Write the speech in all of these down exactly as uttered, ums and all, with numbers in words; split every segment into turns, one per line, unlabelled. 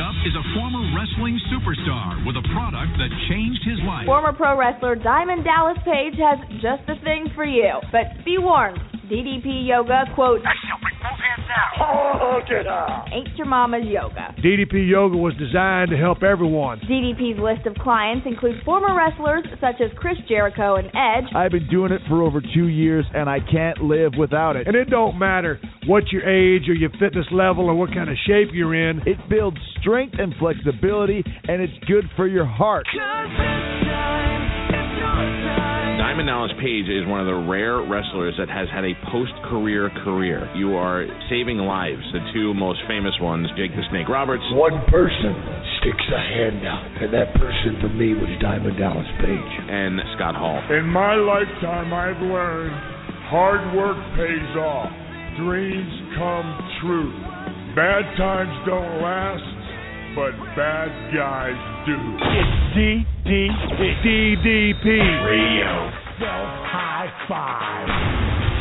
up is a former wrestling superstar with a product that changed his life.
Former pro wrestler Diamond Dallas Page has just the thing for you. But be warned, D D P Yoga, quote,
I shall bring both hands now. Oh, get up.
Ain't your mama's yoga.
D D P Yoga was designed to help everyone.
D D P's list of clients includes former wrestlers such as Chris Jericho and Edge.
I've been doing it for over two years, and I can't live without it.
And it don't matter what your age or your fitness level or what kind of shape you're in.
It builds strength and flexibility, and it's good for your heart.
Diamond Dallas Page is one of the rare wrestlers that has had a post-career career. You are saving lives. The two most famous ones, Jake the Snake Roberts.
One person sticks a hand out, and that person for me was Diamond Dallas Page.
And Scott Hall.
In my lifetime, I've learned hard work pays off. Dreams come true. Bad times don't last, but bad guys do.
It's D D P. D D P.
Radio. Self high five.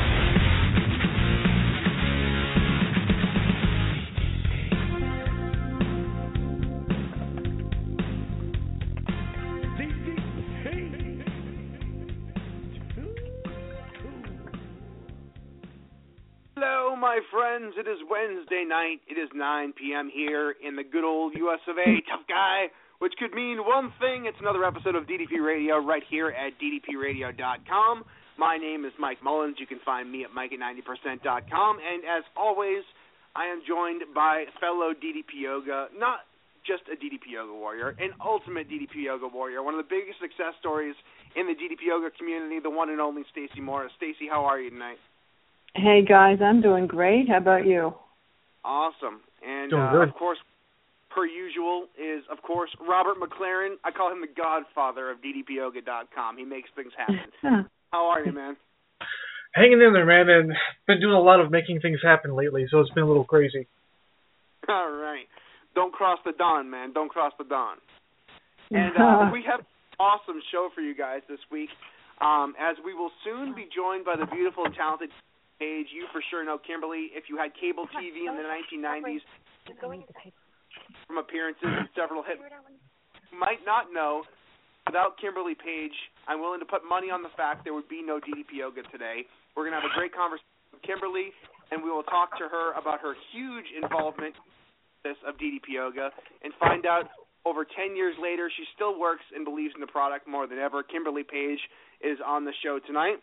Hello, my friends. It is Wednesday night. It is nine p.m. here in the good old U S of A. Tough guy, which could mean one thing. It's another episode of D D P Radio right here at D D P radio dot com. My name is Mike Mullins. You can find me at Mike at ninety percent dot com. And as always, I am joined by fellow D D P Yoga, not just a D D P Yoga warrior, an ultimate D D P Yoga warrior, one of the biggest success stories in the D D P Yoga community, the one and only Stacy Morris. Stacy, how are you tonight?
Hey, guys, I'm doing great. How about you?
Awesome. And,
Doing
uh,
good.
of course, per usual, is, of course, Robert McLaren. I call him the godfather of D D P yoga dot com. He makes things happen. How are you, man?
Hanging in there, man, and been doing a lot of making things happen lately, so it's been a little crazy.
All right. Don't cross the dawn, man. Don't cross the dawn. And uh, we have an awesome show for you guys this week, um, as we will soon be joined by the beautiful and talented Paige. You for sure know Kimberly if you had cable T V in the nineteen nineties from appearances and several hits. You might not know, without Kimberly Page, I'm willing to put money on the fact there would be no D D P Yoga today. We're going to have a great conversation with Kimberly, and we will talk to her about her huge involvement in this of D D P Yoga and find out over ten years later she still works and believes in the product more than ever. Kimberly Page is on the show tonight.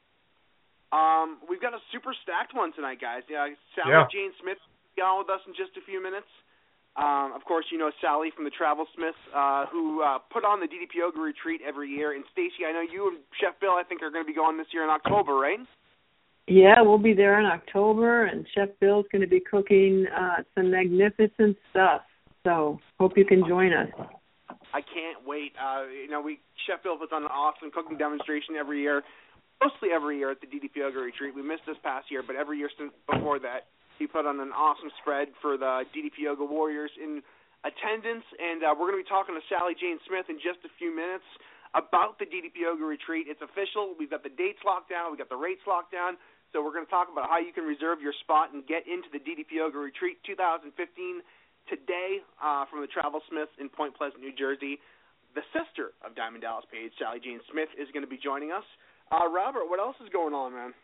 Um, we've got a super stacked one tonight, guys. Yeah, Sally
yeah.
Jane Smith will be on with us in just a few minutes. Um, of course, you know Sally from the Travel Smiths, uh, who uh, put on the D D P Yoga retreat every year. And Stacy, I know you and Chef Bill, I think, are going to be going this year in October, right?
Yeah, we'll be there in October, and Chef Bill's going to be cooking uh, some magnificent stuff. So hope you can join us.
I can't wait. Uh, you know, we Chef Bill puts on an awesome cooking demonstration every year. Mostly every year at the D D P Yoga retreat. We missed this past year, but every year since before that, he put on an awesome spread for the D D P Yoga warriors in attendance. And uh, we're going to be talking to Sally Jane Smith in just a few minutes about the D D P Yoga retreat. It's official. We've got the dates locked down. We've got the rates locked down. So we're going to talk about how you can reserve your spot and get into the D D P Yoga retreat twenty fifteen today uh, from the Travel Smiths in Point Pleasant, New Jersey. The sister of Diamond Dallas Page, Sally Jane Smith, is going to be joining us. Uh, Robert, what else is going on, man?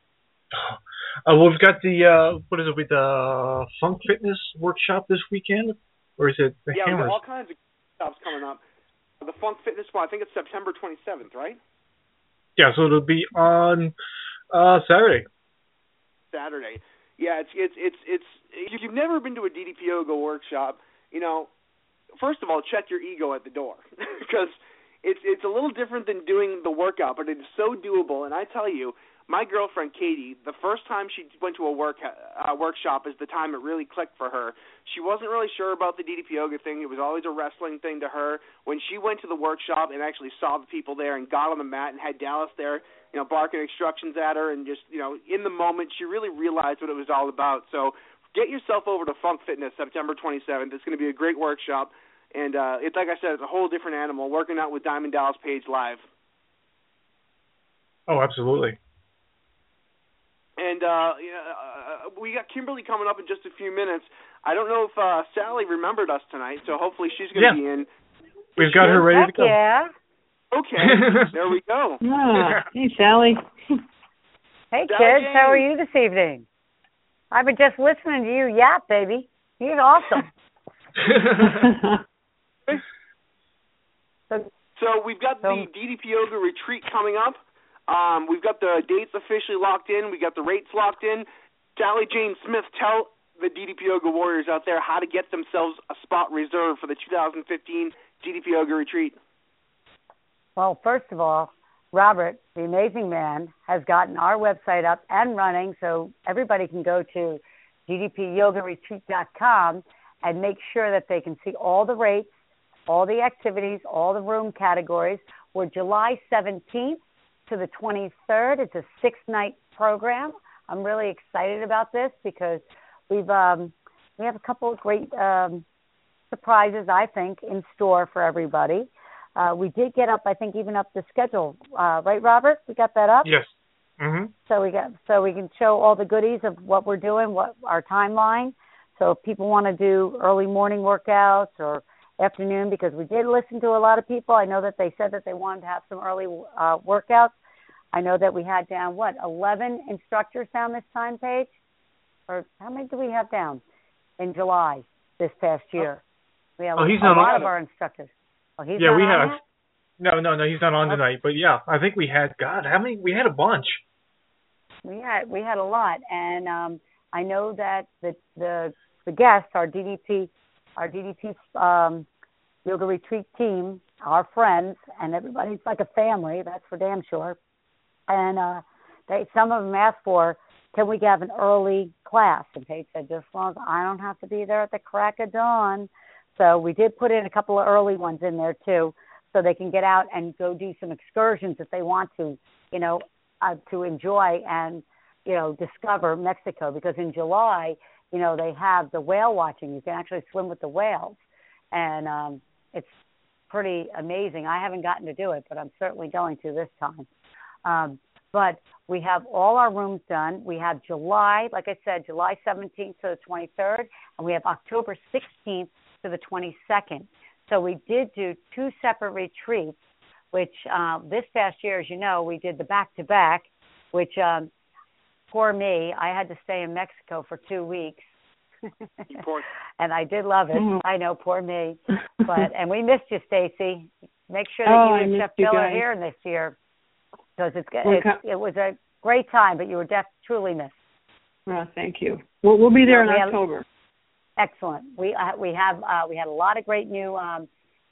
Uh, well, we've got the, uh, what is it, with the uh, Funk Fitness workshop this weekend? Or is it the
yeah,
Hammers?
Yeah, all kinds of stuff's coming up. The Funk Fitness one, I think it's September twenty-seventh, right?
Yeah, so it'll be on uh, Saturday.
Saturday. Yeah, it's, it's, it's, it's, if you've never been to a D D P Yoga workshop, you know, first of all, check your ego at the door. Because It's it's a little different than doing the workout, but it is so doable. And I tell you, my girlfriend Katie, the first time she went to a work uh, workshop is the time it really clicked for her. She wasn't really sure about the D D P Yoga thing. It was always a wrestling thing to her. When she went to the workshop and actually saw the people there and got on the mat and had Dallas there, you know, barking instructions at her and just, you know, in the moment, she really realized what it was all about. So get yourself over to Funk Fitness September twenty-seventh. It's going to be a great workshop. And uh, it's like I said, it's a whole different animal, working out with Diamond Dallas Page live.
Oh, absolutely.
And uh, uh, we got Kimberly coming up in just a few minutes. I don't know if uh, Sally remembered us tonight, so hopefully she's going to
yeah.
be in.
We've got her ready
Heck
to go.
Yeah.
Okay, there we go.
Ah, hey, Sally.
Hey,
Sally
kids,
Jane.
how are you this evening? I've been just listening to you yap, baby. You're awesome. so,
so we've got
so,
the D D P Yoga retreat coming up. Um, we've got the dates officially locked in. We got the rates locked in. Sally Jane Smith, tell the D D P Yoga warriors out there how to get themselves a spot reserved for the two thousand fifteen D D P Yoga retreat.
Well, first of all, Robert, the amazing man, has gotten our website up and running, so everybody can go to D D P yoga retreat dot com and make sure that they can see all the rates, all the activities, all the room categories. We're July seventeenth to the twenty-third. It's a six-night program. I'm really excited about this because we've um, we have a couple of great um, surprises, I think, in store for everybody. Uh, we did get up, I think, even up the schedule, uh, right, Robert? We got that up.
Yes. Mm-hmm.
So we got so we can show all the goodies of what we're doing, what our timeline. So if people want to do early morning workouts or afternoon, because we did listen to a lot of people. I know that they said that they wanted to have some early uh, workouts. I know that we had down, what, eleven instructors down this time, Paige? Or how many do we have down in July this past year? We have
oh, he's
a
not
lot
on.
of our instructors. Oh, he's
yeah,
not
we
on
have.
yet?
No, no, no, he's not on tonight. But yeah, I think we had. God, how many? We had a bunch.
We had we had a lot, and um, I know that the the the guests, our D D P, our D D P um, yoga retreat team, our friends, and everybody's like a family. That's for damn sure. And uh, they some of them asked for, can we have an early class? And Paige said, just as long as I don't have to be there at the crack of dawn. So we did put in a couple of early ones in there too, so they can get out and go do some excursions if they want to, you know, uh, to enjoy and, you know, discover Mexico. Because in July, you know, they have the whale watching. You can actually swim with the whales. And um, it's pretty amazing. I haven't gotten to do it, but I'm certainly going to this time. Um, but we have all our rooms done. We have July, like I said, July seventeenth to the twenty-third, and we have October sixteenth to the twenty-second. So we did do two separate retreats, which uh, this past year, as you know, we did the back-to-back, which, um, poor me, I had to stay in Mexico for two weeks. And I did love it. Mm-hmm. I know, poor me. But and we missed you, Stacy. Make sure that
oh,
you and Chef Bill are here this year, because it's, it's it was a great time, but you were def- truly missed.
Oh, thank you. We'll, we'll be there
well,
in
we
October.
Have, excellent. We uh, we have uh, we had a lot of great new um,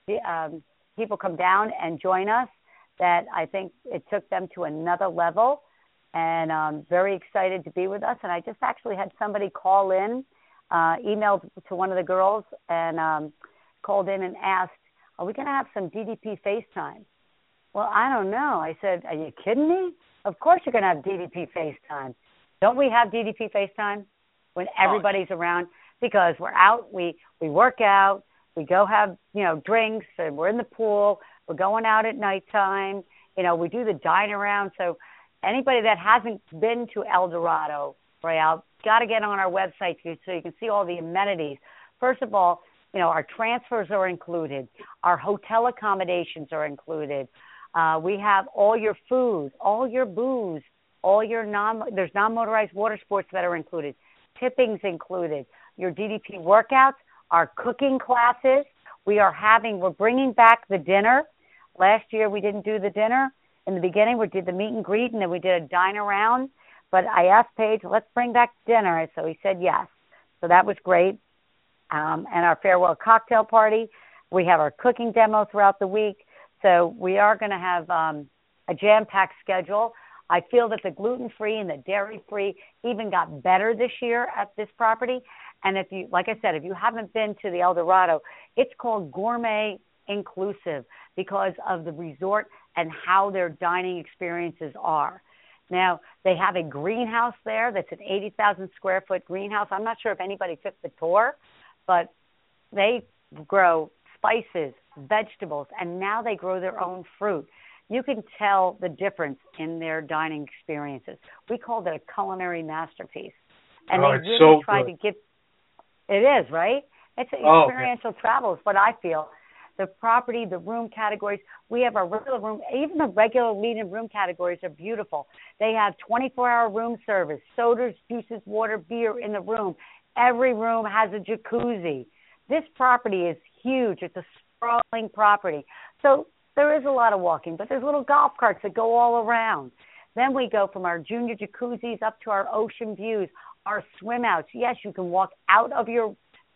um, people come down and join us. That I think it took them to another level, and um, very excited to be with us. And I just actually had somebody call in. Uh, emailed to one of the girls and um, called in and asked, are we going to have some D D P FaceTime? Well, I don't know. I said, are you kidding me? Of course you're going to have D D P FaceTime. Don't we have D D P FaceTime when everybody's around? Because we're out, we, we work out, we go have, you know, drinks, and we're in the pool, we're going out at nighttime, you know, we do the dine around. So anybody that hasn't been to El Dorado, Royale, got to get on our website so you can see all the amenities. First of all, you know, our transfers are included. Our hotel accommodations are included. Uh, we have all your food, all your booze, all your non, there's non-motorized water sports that are included. Tipping's included. Your D D P workouts, our cooking classes. We are having, we're bringing back the dinner. Last year we didn't do the dinner. In the beginning we did the meet and greet, and then we did a dine around. But I asked Paige, let's bring back dinner. So he said yes. So that was great. Um, and our farewell cocktail party. We have our cooking demo throughout the week. So we are going to have um, a jam-packed schedule. I feel that the gluten-free and the dairy-free even got better this year at this property. And if you, like I said, if you haven't been to the El Dorado, it's called Gourmet Inclusive because of the resort and how their dining experiences are. Now, they have a greenhouse there that's an eighty thousand square foot greenhouse. I'm not sure if anybody took the tour, but they grow spices, vegetables, and now they grow their own fruit. you can tell the difference in their dining experiences. We called it a culinary masterpiece. And
oh,
they
it's
really
so
tried
good.
to give – it is, right? It's
Oh,
experiential okay. travel is what I feel. The property, the room categories, we have our regular room, even the regular medium room categories are beautiful. They have twenty-four hour room service, sodas, juices, water, beer in the room. Every room has a jacuzzi. This property is huge. It's a sprawling property. So there is a lot of walking, but there's little golf carts that go all around. Then we go from our junior jacuzzis up to our ocean views, our swim outs. Yes, you can walk out of your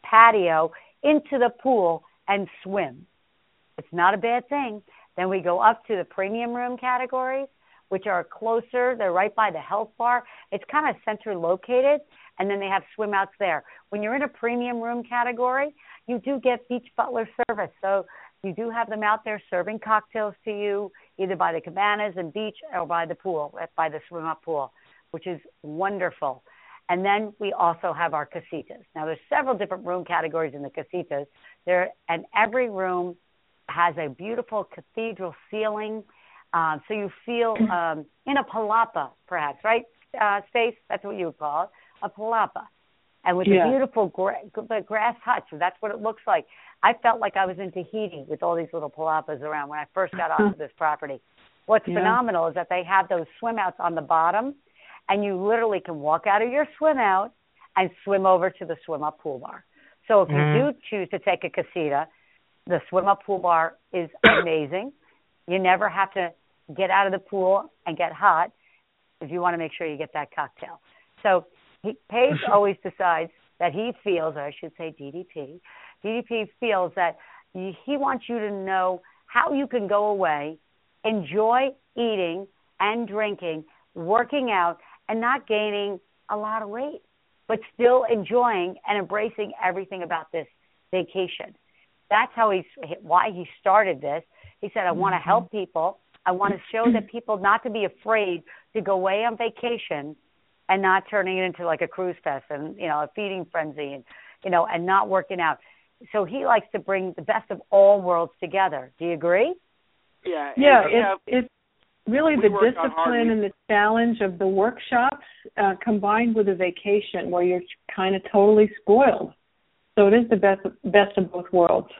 patio into the pool and swim. It's not a bad thing. Then we go up to the premium room categories, which are closer. They're right by the health bar. It's kind of center located, and then they have swim outs there. When you're in a premium room category, you do get beach butler service. So you do have them out there serving cocktails to you, either by the cabanas and beach or by the pool, by the swim-up pool, which is wonderful. And then we also have our casitas. Now, there's several different room categories in the casitas. There, and every room has a beautiful cathedral ceiling, um, so you feel um, in a palapa, perhaps, right, uh, Stace? That's what you would call it, a palapa. And with yeah. the beautiful gra- the grass huts, that's what it looks like. I felt like I was in Tahiti with all these little palapas around when I first got onto this property. What's yeah. phenomenal is that they have those swim outs on the bottom, and you literally can walk out of your swim out and swim over to the swim-up pool bar. So if mm-hmm. you do choose to take a casita, the swim-up pool bar is amazing. You never have to get out of the pool and get hot if you want to make sure you get that cocktail. So he, Paige always decides that he feels, or I should say D D P, D D P feels that he wants you to know how you can go away, enjoy eating and drinking, working out, and not gaining a lot of weight, but still enjoying and embracing everything about this vacation. That's how he's, why he started this. He said, I want to help people. I want to show that people not to be afraid to go away on vacation and not turning it into like a cruise fest and, you know, a feeding frenzy and, you know, and not working out. So he likes to bring the best of all worlds together. Do you agree?
Yeah.
Yeah,
it,
it's, it's really the discipline and the challenge of the workshops uh, combined with a vacation where you're kind of totally spoiled. So it is the best best of both worlds.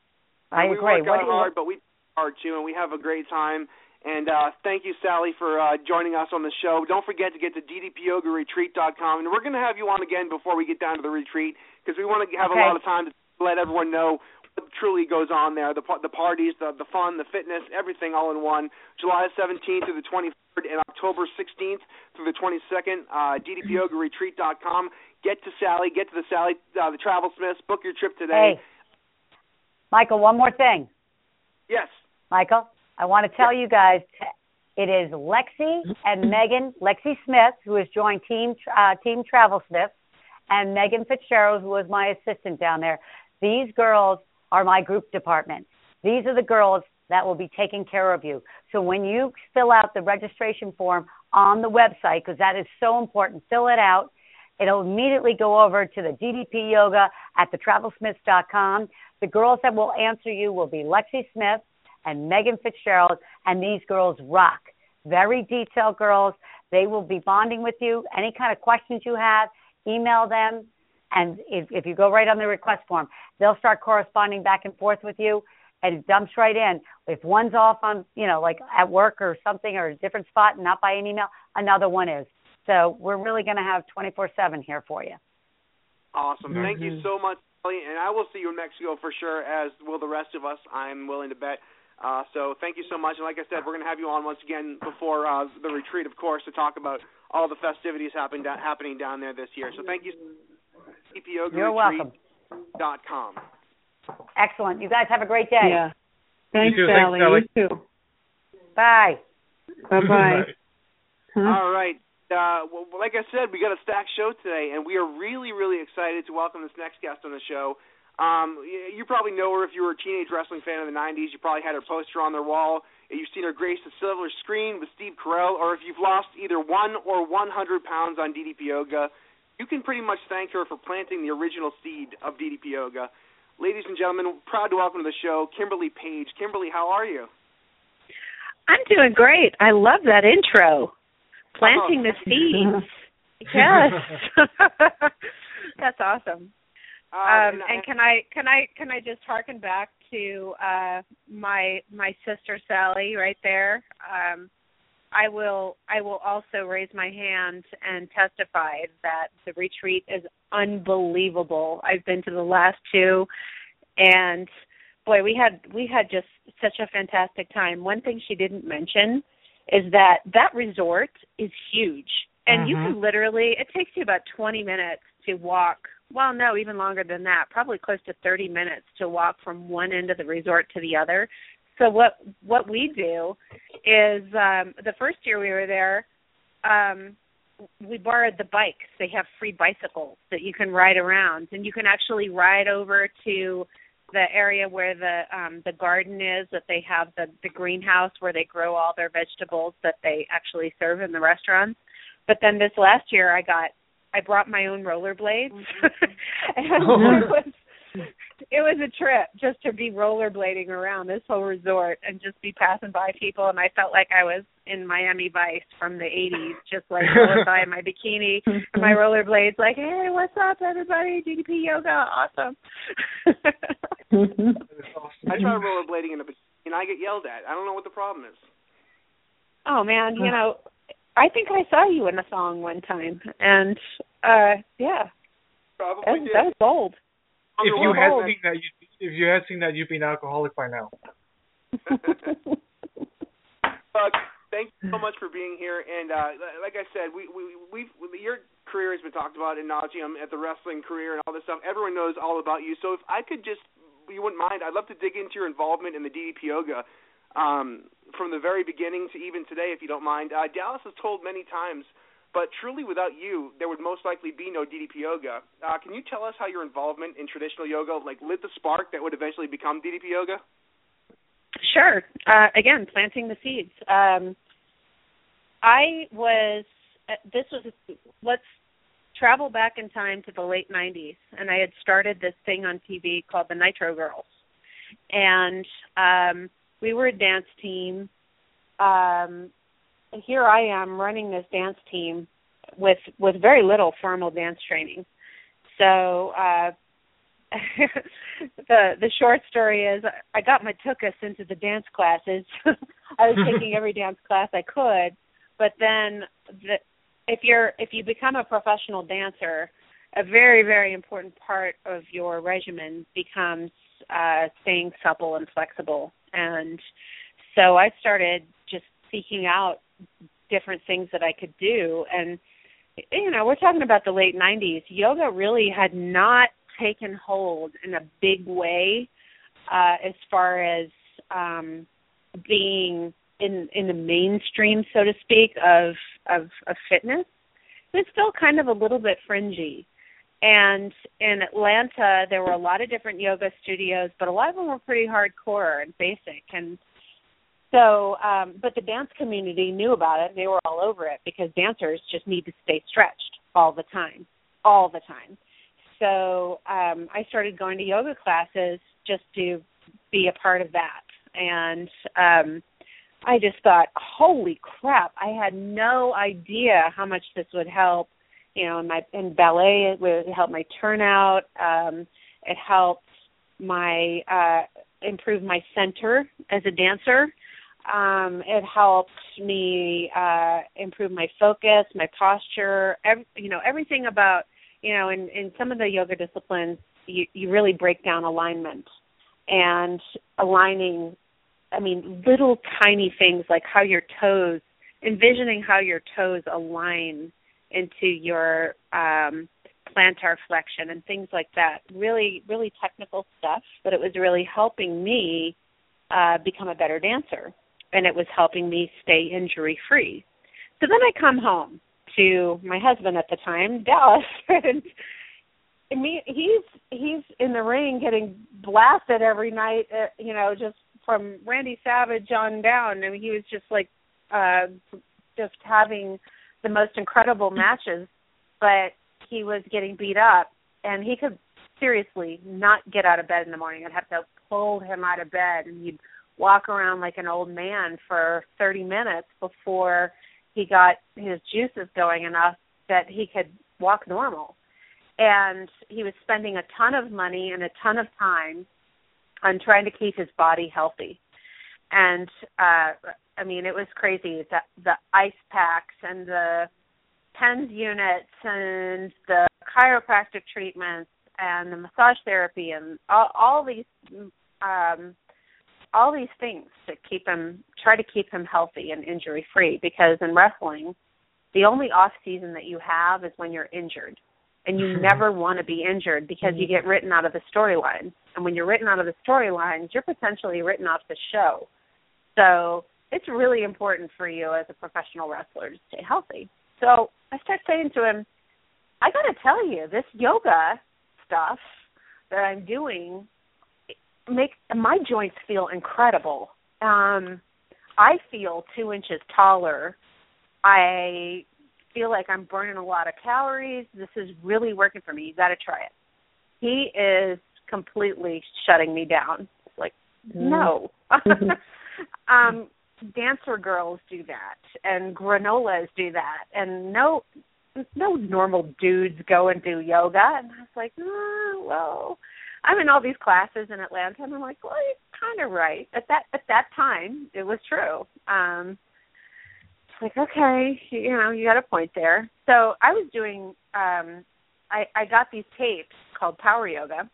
I
we
agree.
We work out hard, but we hard too, and we have a great time. And uh, thank you, Sally, for uh, joining us on the show. Don't forget to get to d d p yoga retreat dot com, and we're going to have you on again before we get down to the retreat because we want to have
okay.
a lot of time to let everyone know what truly goes on there, the the parties, the, the fun, the fitness, everything all in one. July seventeenth through the twenty-third and October sixteenth through the twenty-second, uh, d d p yoga retreat dot com. Get to Sally, get to the Sally, uh, the Travel Smiths, book your trip today.
Hey, Michael, one more thing.
Yes.
Michael, I want to tell yes. you guys, it is Lexi and Megan, Lexi Smith, who has joined Team uh, Team Travel Smith, and Megan Fitzgerald, who was my assistant down there. These girls are my group department. These are the girls that will be taking care of you. So when you fill out the registration form on the website, because that is so important, fill it out. It'll immediately go over to the D D P Yoga at the travel smiths dot com. The girls that will answer you will be Lexi Smith and Megan Fitzgerald, and these girls rock. Very detailed girls. They will be bonding with you. Any kind of questions you have, email them, and if, if you go right on the request form, they'll start corresponding back and forth with you, and it dumps right in. If one's off on, you know, like at work or something or a different spot and not by an email, another one is. So we're really going to have twenty-four seven here for you.
Awesome.
Mm-hmm.
Thank you so much, Ellie. And I will see you in Mexico for sure, as will the rest of us, I'm willing to bet. Uh, so thank you so much. And like I said, we're going to have you on once again before uh, the retreat, of course, to talk about all the festivities happening, happening down there this year. So thank you. D P yoga retreat dot com.
Excellent. You guys have a great day.
Yeah. Thanks,
you too.
Sally.
Thanks,
You too.
Bye.
Bye-bye. Huh?
All right. Uh, well, like I said, we got a stacked show today, and we are really, really excited to welcome this next guest on the show. Um, you, you probably know her if you were a teenage wrestling fan in the nineties. You probably had her poster on their wall. You've seen her grace the silver screen with Steve Carell, or if you've lost either one or one hundred pounds on D D P Yoga, you can pretty much thank her for planting the original seed of D D P Yoga. Ladies and gentlemen, proud to welcome to the show Kimberly Page. Kimberly, how are you?
I'm doing great. I love that intro. Planting oh. the seeds. Yes. That's awesome.
Uh,
um, and can I can I can I just harken back to uh, my my sister Sally right there? Um, I will I will also raise my hand and testify that the retreat is unbelievable. I've been to the last two, and boy, we had we had just such a fantastic time. One thing she didn't mention is that that resort is huge, and mm-hmm. you can literally it takes you about twenty minutes to walk. Well, no, even longer than that. Probably close to thirty minutes to walk from one end of the resort to the other. So what what we do is um, the first year we were there, um, we borrowed the bikes. They have free bicycles that you can ride around, and you can actually ride over to the area where the um, the garden is. That they have the the greenhouse where they grow all their vegetables that they actually serve in the restaurants. But then this last year, I got I brought my own rollerblades, and oh. it was. It was a trip just to be rollerblading around this whole resort and just be passing by people, and I felt like I was in Miami Vice from the eighties, just like going by in my bikini and my rollerblades, like, hey, what's up, everybody? D D P yoga, awesome.
I try rollerblading in a bikini, and I get yelled at. I don't know what the problem is.
Oh, man, you know, I think I saw you in a song one time, and, uh, yeah,
Probably
that,
did.
that was bold.
If you had seen that, you, if you had seen that, you'd be an alcoholic by now.
uh, thank you so much for being here. And uh, like I said, we we we've your career has been talked about in nauseam at the wrestling career and all this stuff. Everyone knows all about you. So if I could just, you wouldn't mind, I'd love to dig into your involvement in the D D P yoga um, from the very beginning to even today, if you don't mind. Uh, Dallas has told many times. But truly, without you, there would most likely be no D D P yoga. Uh, can you tell us how your involvement in traditional yoga, like, lit the spark that would eventually become D D P yoga?
Sure. Uh, again, planting the seeds. Um, I was. Uh, this was. Let's travel back in time to the late nineties, and I had started this thing on T V called the Nitro Girls, and um, we were a dance team. Um, And here I am running this dance team with with very little formal dance training. So uh, the the short story is I got my tuchus into the dance classes. I was taking every dance class I could, but then the, if you're if you become a professional dancer, a very very important part of your regimen becomes uh, staying supple and flexible. And so I started just seeking out different things that I could do. And, you know, we're talking about the late nineties. Yoga really had not taken hold in a big way uh, as far as um, being in in the mainstream, so to speak, of, of, of fitness. It's still kind of a little bit fringy. And in Atlanta, there were a lot of different yoga studios, but a lot of them were pretty hardcore and basic. And So, um, but the dance community knew about it. They were all over it because dancers just need to stay stretched all the time, all the time. So um, I started going to yoga classes just to be a part of that. And um, I just thought, holy crap, I had no idea how much this would help. You know, in, my, in ballet, it would help my turnout. Um, it helped my uh, improve my center as a dancer. Um, it helped me uh, improve my focus, my posture, every, you know, everything about, you know, in, in some of the yoga disciplines, you, you really break down alignment and aligning, I mean, little tiny things like how your toes, envisioning how your toes align into your um, plantar flexion and things like that. Really, really technical stuff, but it was really helping me uh, become a better dancer. And it was helping me stay injury-free. So then I come home to my husband at the time, Dallas, and me, he's he's in the ring getting blasted every night, uh, you know, just from Randy Savage on down. I mean, he was just like uh, just having the most incredible matches, but he was getting beat up, and he could seriously not get out of bed in the morning. I'd have to pull him out of bed, and he'd walk around like an old man for thirty minutes before he got his juices going enough that he could walk normal. And he was spending a ton of money and a ton of time on trying to keep his body healthy. And, uh, I mean, it was crazy. The, the ice packs and the TENS units and the chiropractic treatments and the massage therapy and all, all these um, all these things to keep him, try to keep him healthy and injury-free, because in wrestling, the only off-season that you have is when you're injured. And you never want to be injured because you get written out of the storyline. And when you're written out of the storylines, you're potentially written off the show. So it's really important for you as a professional wrestler to stay healthy. So I start saying to him, I got to tell you, this yoga stuff that I'm doing make my joints feel incredible. Um, I feel two inches taller. I feel like I'm burning a lot of calories. This is really working for me. You got to try it. He is completely shutting me down. Like, no. um, dancer girls do that, and granolas do that, and no, no normal dudes go and do yoga. And I was like, oh, well, I'm in all these classes in Atlanta, and I'm like, well, you're kind of right. At that at that time, it was true. Um, Like, okay, you know, you got a point there. So I was doing, um, I, I got these tapes called Power Yoga,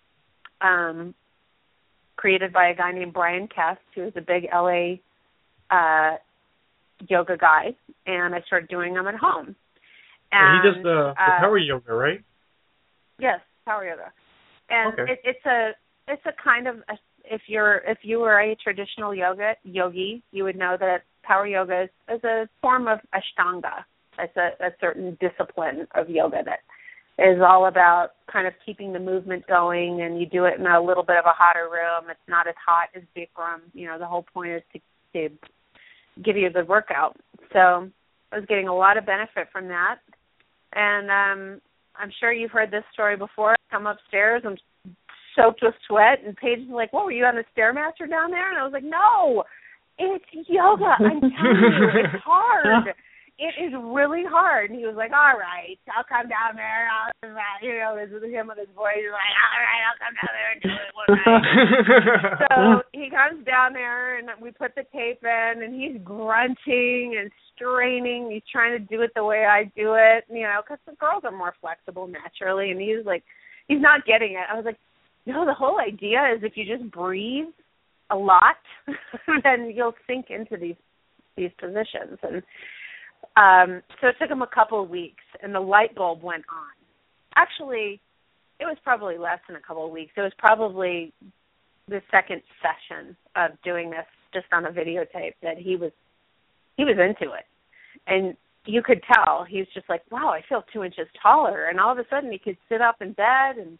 um, created by a guy named Brian Kest, who is a big L A uh, yoga guy, and I started doing them at home. And,
he does the, the
uh,
Power Yoga, right?
Yes, Power Yoga, and
okay.
it, it's a it's a kind of a, if you're if you were a traditional yoga yogi, you would know that Power Yoga is, is a form of Ashtanga. It's a, a certain discipline of yoga that is all about kind of keeping the movement going, and you do it in a little bit of a hotter room. It's not as hot as Bikram. You know, the whole point is to, to give you a good workout. So I was getting a lot of benefit from that. And um, I'm sure you've heard this story before. I come upstairs, I'm soaked with sweat, and Paige is like, "What, were you on the Stairmaster down there?" And I was like, "No. It's yoga. I'm telling you, it's hard. It is really hard." And he was like, "All right, I'll come down there." I'll, you know, this is him with his voice. He's like, "All right, I'll come down there and do it one night." So he comes down there, and we put the tape in, and he's grunting and straining. He's trying to do it the way I do it, you know, because the girls are more flexible naturally. And he's like, he's not getting it. I was like, no, the whole idea is if you just breathe a lot, then you'll sink into these these positions. And um, so it took him a couple of weeks, and the light bulb went on. Actually, it was probably less than a couple of weeks. It was probably the second session of doing this just on a videotape that he was he was into it. And you could tell he was just like, wow, I feel two inches taller. And all of a sudden he could sit up in bed, and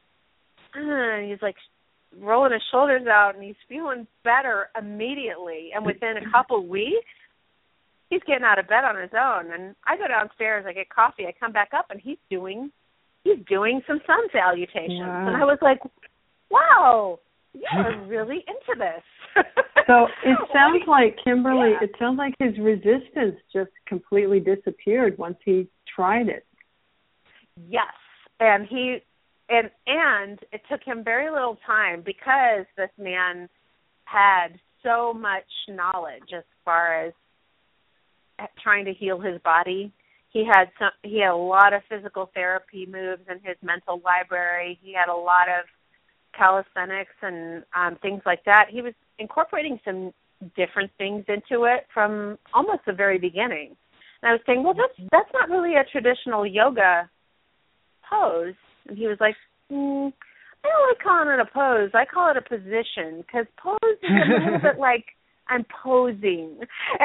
uh, he's like rolling his shoulders out, and he's feeling better immediately. And within a couple weeks, he's getting out of bed on his own. And I go downstairs, I get coffee, I come back up, and he's doing he's doing some sun salutations. Wow. And I was like, wow, you're really into this.
So it sounds like, Kimberly,
yeah.
it sounds like his resistance just completely disappeared once he tried it.
Yes. And he and and it took him very little time, because this man had so much knowledge as far as trying to heal his body. He had some, he had a lot of physical therapy moves in his mental library. He had a lot of calisthenics and um, things like that. He was incorporating some different things into it from almost the very beginning. And I was saying, well, that's that's not really a traditional yoga pose. And he was like, mm, I don't like calling it a pose. I call it a position, because pose is a little bit like I'm posing.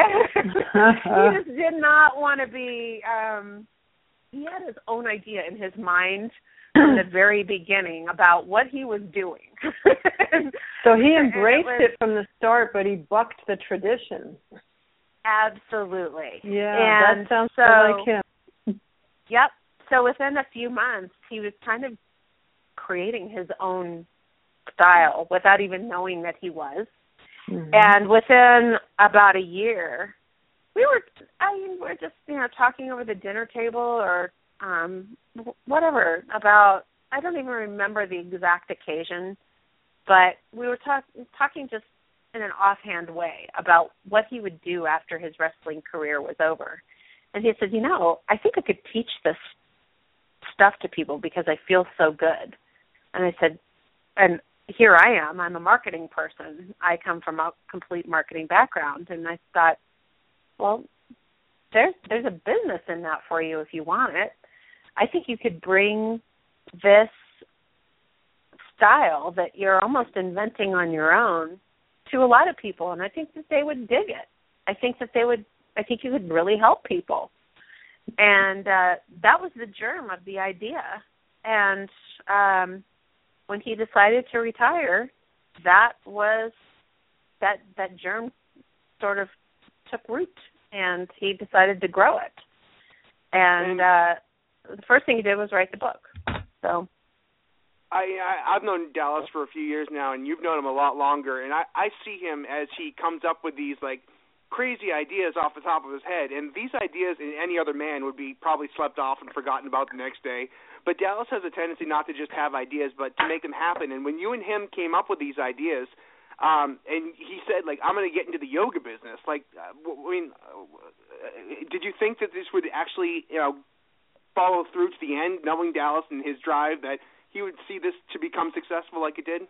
He just did not want to be, um, he had his own idea in his mind from the very beginning about what he was doing.
So he embraced it,
it,
it from the start, but he bucked the tradition.
Absolutely.
Yeah,
and
that sounds
so,
like him.
Yep. So within a few months, he was kind of creating his own style without even knowing that he was. Mm-hmm. And within about a year, we were, I mean, we were just, you know, talking over the dinner table or um, whatever about, I don't even remember the exact occasion, but we were talk, talking just in an offhand way about what he would do after his wrestling career was over. And he said, you know, I think I could teach this stuff to people because I feel so good. And I said, and here I am. I'm a marketing person. I come from a complete marketing background. And I thought, well, there's there's a business in that for you if you want it. I think you could bring this style that you're almost inventing on your own to a lot of people, and I think that they would dig it. I think that they would, I think you could really help people. And uh, that was the germ of the idea. And um, when he decided to retire, that was, that that germ sort of took root, and he decided to grow it. And uh, the first thing he did was write the book. So
I, I I've known Dallas for a few years now, and you've known him a lot longer. And I, I see him as he comes up with these like crazy ideas off the top of his head. And these ideas in any other man would be probably slept off and forgotten about the next day. But Dallas has a tendency not to just have ideas, but to make them happen. And when you and him came up with these ideas, um, and he said like, I'm going to get into the yoga business. Like, uh, I mean, uh, did you think that this would actually, you know, follow through to the end, knowing Dallas and his drive that he would see this to become successful like it did?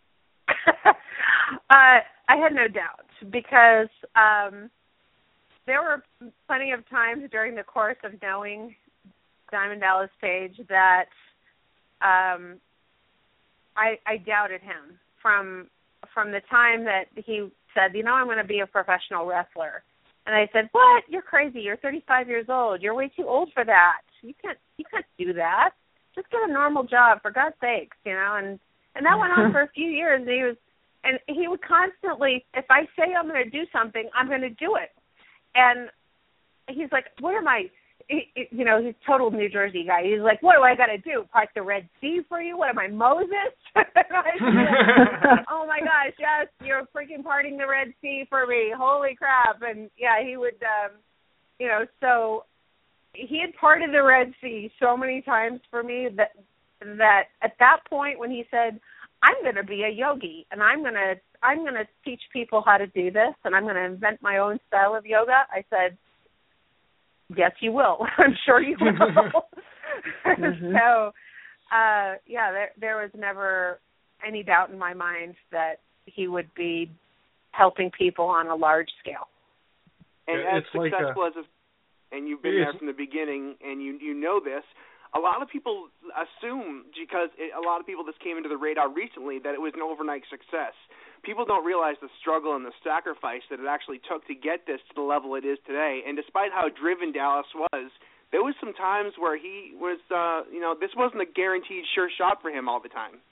uh, I had no doubt because um, there were plenty of times during the course of knowing Diamond Dallas Page that um, I, I doubted him from from the time that he said, you know, I'm going to be a professional wrestler. And I said, what? You're crazy. You're thirty-five years old. You're way too old for that. You can't you can't do that. Just get a normal job, for God's sakes, you know. And, and that went on for a few years. And he was, and he would constantly, if I say I'm going to do something, I'm going to do it. And he's like, what am I, he, you know, he's a total New Jersey guy. He's like, what do I got to do? Part the Red Sea for you? What am I, Moses? And I was like, oh my gosh, yes, you're freaking parting the Red Sea for me. Holy crap. And yeah, he would, um, you know, so he had parted the Red Sea so many times for me that that at that point when he said, I'm going to be a yogi and I'm going to I'm going to teach people how to do this and I'm going to invent my own style of yoga, I said, yes, you will. I'm sure you will. Mm-hmm. So, uh, yeah, there there was never any doubt in my mind that he would be helping people on a large scale.
And
it's
as successful
like a-
as a and you've been there from the beginning, and you you know this, a lot of people assume, because it, a lot of people just came into the radar recently, that it was an overnight success. People don't realize the struggle and the sacrifice that it actually took to get this to the level it is today. And despite how driven Dallas was, there was some times where he was, uh, you know, this wasn't a guaranteed sure shot for him all the time.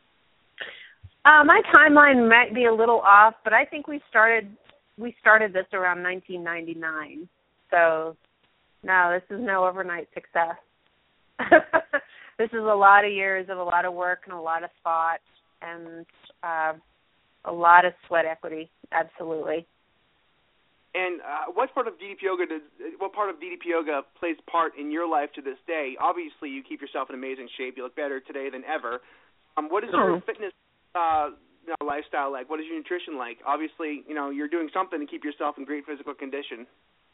Uh, my timeline might be a little off, but I think we started we started this around nineteen ninety-nine. So, no, this is no overnight success. This is a lot of years of a lot of work and a lot of thought and uh, a lot of sweat equity. Absolutely.
And uh, what part of D D P Yoga does? What part of D D P Yoga plays part in your life to this day? Obviously, you keep yourself in amazing shape. You look better today than ever. Um, what is your
Mm.
fitness uh, you know, lifestyle like? What is your nutrition like? Obviously, you know you're doing something to keep yourself in great physical condition.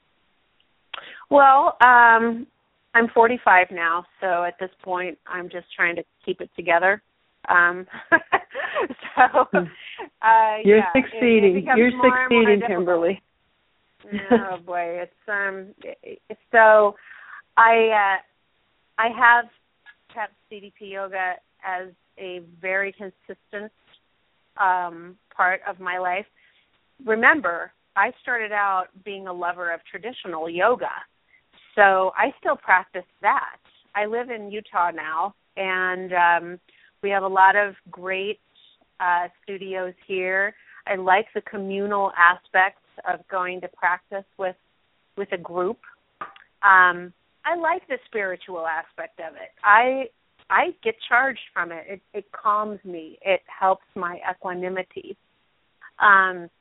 Well, um, I'm forty-five now, so at this point, I'm just trying to keep it together. Um, so, uh,
you're
yeah,
succeeding.
It, it
you're
more
succeeding,
more
Kimberly.
Oh boy, it's um. It, so, I uh, I have kept D D P Yoga as a very consistent um, part of my life. Remember, I started out being a lover of traditional yoga, so I still practice that. I live in Utah now, and um, we have a lot of great uh, studios here. I like the communal aspect of going to practice with with a group. Um, I like the spiritual aspect of it. I I get charged from it. It, it calms me. It helps my equanimity. Um,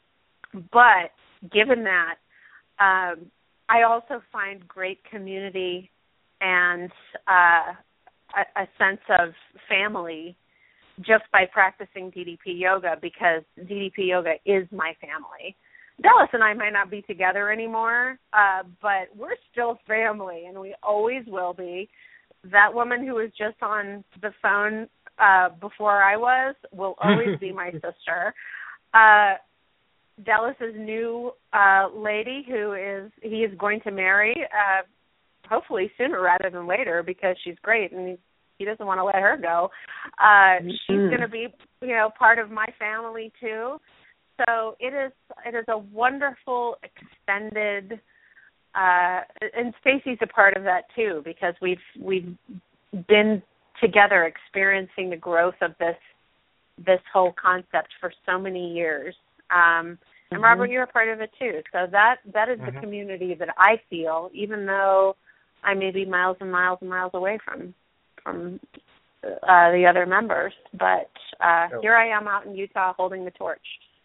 but given that, um, I also find great community and uh, a, a sense of family just by practicing D D P yoga, because D D P yoga is my family. Dallas and I might not be together anymore, uh, but we're still family, and we always will be. That woman who was just on the phone uh, before I was will always be my sister. Uh, Dallas's new uh, lady, who is he is going to marry, uh, hopefully sooner rather than later, because she's great and he, he doesn't want to let her go. Uh, mm-hmm. She's going to be, you know, part of my family too. So it is it is a wonderful extended, uh, and Stacy's a part of that too, because we've we've been together experiencing the growth of this this whole concept for so many years. Um, and mm-hmm. Robert, you're a part of it too. So that that is mm-hmm. the community that I feel, even though I may be miles and miles and miles away from from uh, the other members. But uh, oh. here I am out in Utah holding the torch.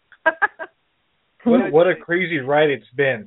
what, what a crazy ride it's been.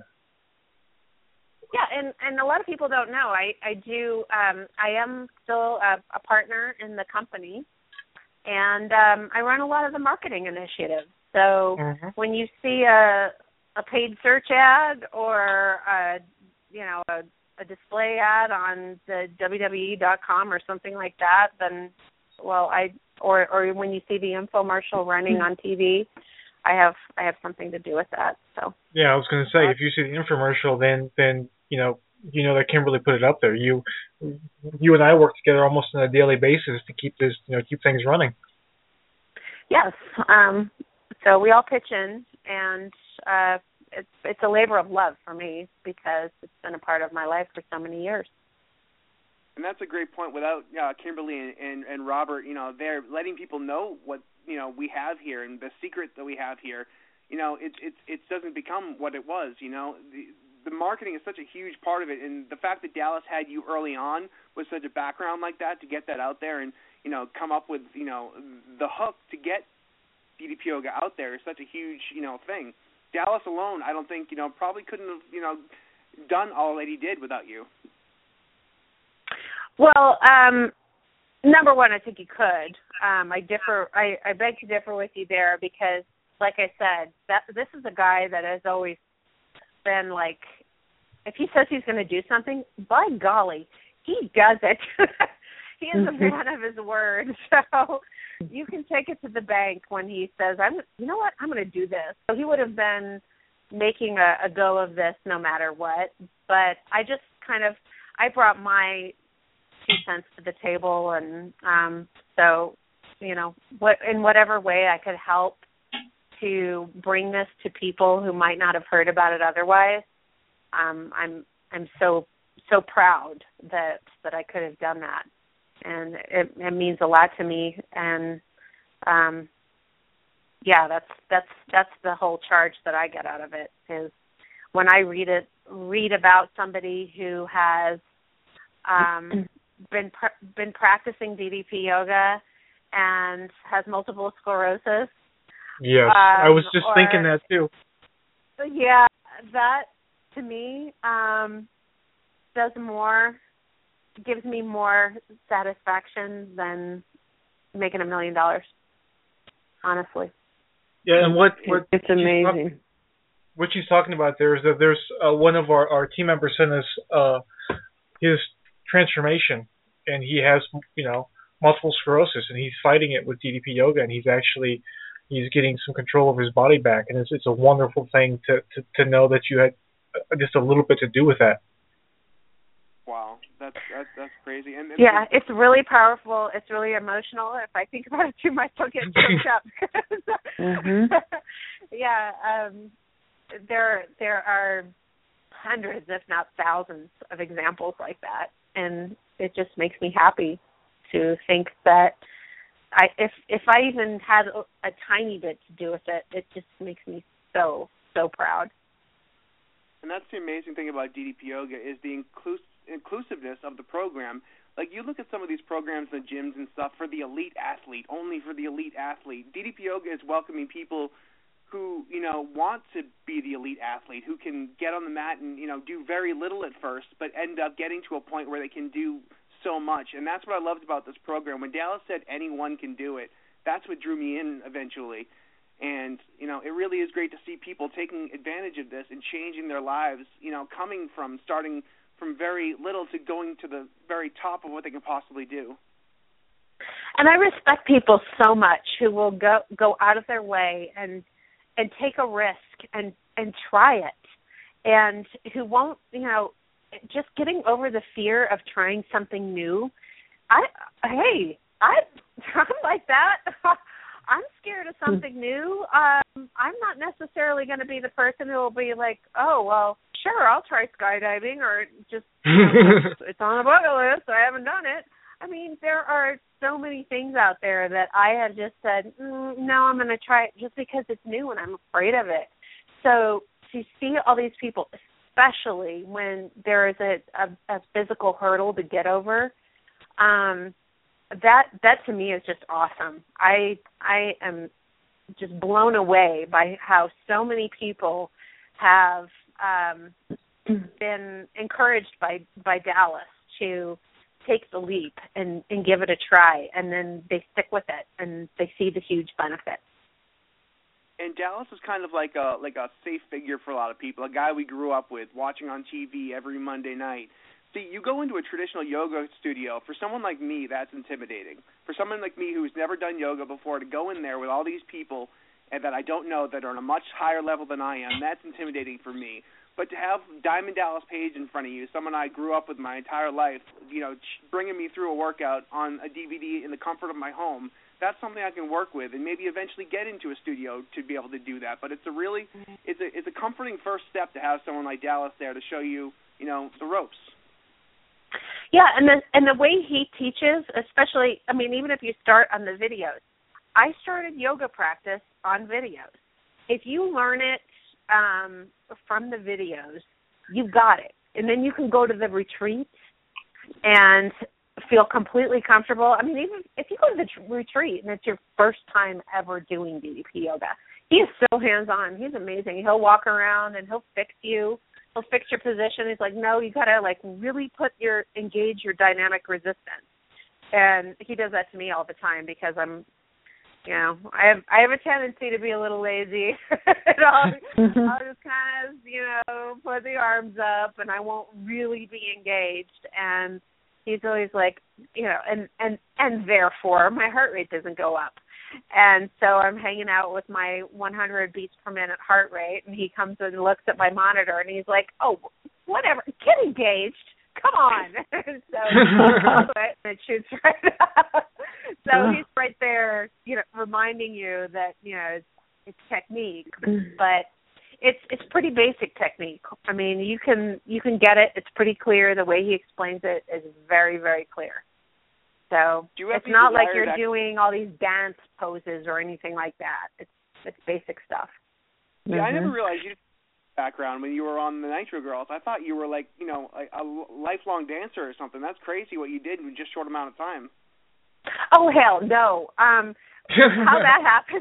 Yeah, and, and a lot of people don't know. I, I do, um, I am still a, a partner in the company, and um, I run a lot of the marketing initiatives. So mm-hmm. when you see a a paid search ad or a, you know a, a display ad on the W W E dot com or something like that, then well I or or when you see the infomercial running on T V, I have I have something to do with that. So
yeah, I was going to say, uh, if you see the infomercial, then then you know you know that Kimberly put it up there. You you and I work together almost on a daily basis to keep this you know keep things running.
Yes. Um, So we all pitch in, and uh, it's it's a labor of love for me because it's been a part of my life for so many years.
And that's a great point. Without uh, Kimberly and, and, and Robert, you know, they're letting people know what you know we have here and the secret that we have here. You know, it it it doesn't become what it was. You know, the, the marketing is such a huge part of it, and the fact that Dallas had you early on with such a background like that to get that out there and you know come up with you know the hook to get D D P yoga out there is such a huge, you know, thing. Dallas alone, I don't think, you know, probably couldn't have, you know, done all that he did without you.
Well, um, number one, I think he could. Um, I differ. I, I beg to differ with you there because, like I said, that this is a guy that has always been like, if he says he's going to do something, by golly, he does it. He is a man of his word, so you can take it to the bank when he says, "I'm, you know what, I'm going to do this." So he would have been making a, a go of this no matter what. But I just kind of, I brought my two cents to the table, and um, so, you know, what in whatever way I could help to bring this to people who might not have heard about it otherwise. Um, I'm, I'm so, so proud that that I could have done that. And it, it means a lot to me, and um, yeah, that's that's that's the whole charge that I get out of it. Is when I read it, read about somebody who has um, been pr- been practicing D D P yoga and has multiple sclerosis.
Yes, um, I was just or, thinking that too.
Yeah, that to me um, does more. gives me more satisfaction than making a million dollars, honestly.
Yeah, and what, what
it's amazing.
Talk, what she's talking about there is that there's uh, one of our, our team members sent us uh, his transformation, and he has you know multiple sclerosis, and he's fighting it with D D P yoga, and he's actually he's getting some control of his body back, and it's it's a wonderful thing to to, to know that you had just a little bit to do with that.
Wow, that's that's that's crazy. And, and
yeah, it's really powerful. It's really emotional. If I think about it too much, I'll get choked up. mm-hmm. Yeah, um, there there are hundreds, if not thousands, of examples like that, and it just makes me happy to think that I if if I even had a, a tiny bit to do with it, it just makes me so so proud.
And that's the amazing thing about D D P yoga is the inclus- inclusiveness of the program. Like, you look at some of these programs in the gyms and stuff for the elite athlete, only for the elite athlete. D D P yoga is welcoming people who, you know, want to be the elite athlete, who can get on the mat and, you know, do very little at first, but end up getting to a point where they can do so much. And that's what I loved about this program. When Dallas said anyone can do it, that's what drew me in eventually. And, you know, it really is great to see people taking advantage of this and changing their lives, you know, coming from starting from very little to going to the very top of what they can possibly do.
And I respect people so much who will go go out of their way and and take a risk and, and try it, and who won't, you know, just getting over the fear of trying something new. I hey, I I'm like that. I'm scared of something new. Um, I'm not necessarily going to be the person who will be like, oh, well, sure, I'll try skydiving, or just, you know, it's on the bucket list. I haven't done it. I mean, there are so many things out there that I have just said, mm, no, I'm going to try it just because it's new and I'm afraid of it. So to see all these people, especially when there is a, a, a physical hurdle to get over, um, that that to me is just awesome. I I am just blown away by how so many people have um, been encouraged by, by Dallas to take the leap and, and give it a try, and then they stick with it and they see the huge benefits.
And Dallas is kind of like a like a safe figure for a lot of people, a guy we grew up with, watching on T V every Monday night. See, you go into a traditional yoga studio. For someone like me, that's intimidating. For someone like me who's never done yoga before, to go in there with all these people and that I don't know that are on a much higher level than I am, that's intimidating for me. But to have Diamond Dallas Page in front of you, someone I grew up with my entire life, you know, bringing me through a workout on a D V D in the comfort of my home, that's something I can work with and maybe eventually get into a studio to be able to do that. But it's a really, it's a, it's a comforting first step to have someone like Dallas there to show you, you know, the ropes.
Yeah, and the and the way he teaches, especially, I mean, even if you start on the videos, I started yoga practice on videos. If you learn it um, from the videos, you've got it. And then you can go to the retreat and feel completely comfortable. I mean, even if you go to the tr- retreat and it's your first time ever doing D D P yoga, he is so hands-on. He's amazing. He'll walk around and he'll fix you. He'll fix your position. He's like, no, you got to, like, really put your, engage your dynamic resistance. And he does that to me all the time because I'm, you know, I have I have a tendency to be a little lazy. and I'll, I'll just kind of, you know, put the arms up and I won't really be engaged. And he's always like, you know, and, and, and therefore my heart rate doesn't go up. And so I'm hanging out with my one hundred beats per minute heart rate, and he comes and looks at my monitor, and he's like, oh, whatever, get engaged. Come on. so and it shoots right up. So he's right there, you know, reminding you that, you know, it's, it's technique, but it's it's pretty basic technique. I mean, you can you can get it. It's pretty clear. The way he explains it is very, very clear. So it's not like you're that... doing all these dance poses or anything like that. It's it's basic stuff.
Yeah,
mm-hmm.
I never realized you had a background when you were on the Nitro Girls. I thought you were like, you know, a, a lifelong dancer or something. That's crazy what you did in just a short amount of time.
Oh, hell no. Um, how that happened,